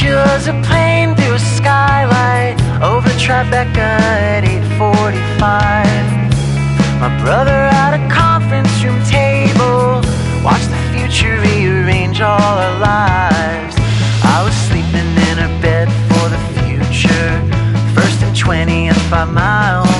She was a plane through a skylight over Tribeca at 8:45. My brother at a conference room table watched the future rearrange all our lives. I was sleeping in her bed for the future, first and 20th by my own